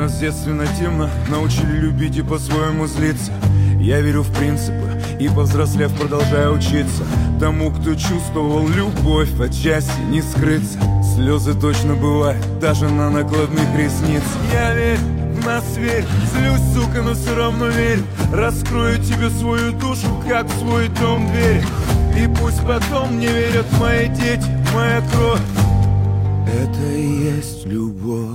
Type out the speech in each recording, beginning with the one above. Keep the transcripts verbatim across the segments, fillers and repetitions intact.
Нас с детства нативно научили любить и по-своему злиться. Я верю в принципы и, повзрослев, продолжаю учиться тому, кто чувствовал любовь, отчасти не скрыться. Слезы точно бывают, даже на накладных ресниц. Я верю, в нас верь, злюсь, сука, но все равно верю. Раскрою тебе свою душу, как в свой дом дверь. И пусть потом не верят мои дети, моя кровь. Это и есть любовь.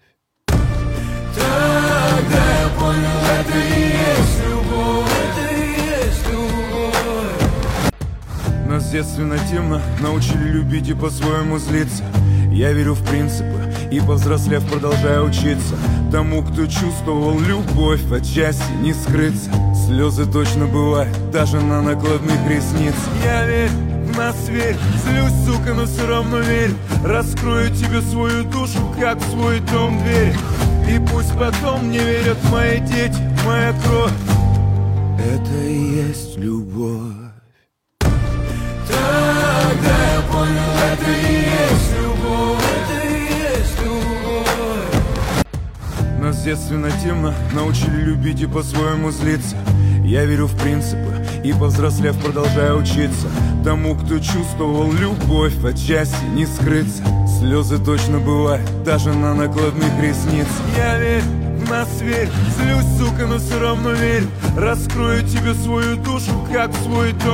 Тогда я понял, это и есть любовь. Это и есть любовь. Нас с детства нативно научили любить и по-своему злиться. Я верю в принципы и, повзрослев, продолжаю учиться тому, кто чувствовал любовь, отчасти не скрыться. Слезы точно бывают, даже на накладных ресниц. Я верю, в нас верь, злюсь, сука, но все равно верю. Раскрою тебе свою душу, как в свой дом дверь. И пусть потом не верят мои дети, моя кровь. Это и есть любовь. Тогда я понял, это и есть любовь. Это и есть любовь. Нас с детства нативно научили любить и по-своему злиться. Я верю в принципы и, повзрослев, продолжаю учиться тому, кто чувствовал любовь, отчасти не скрыться. Слезы точно бывают, даже на накладных ресниц. Я верю, в нас верь, злюсь, сука, но все равно верю. Раскрою тебе свою душу, как в свой дом.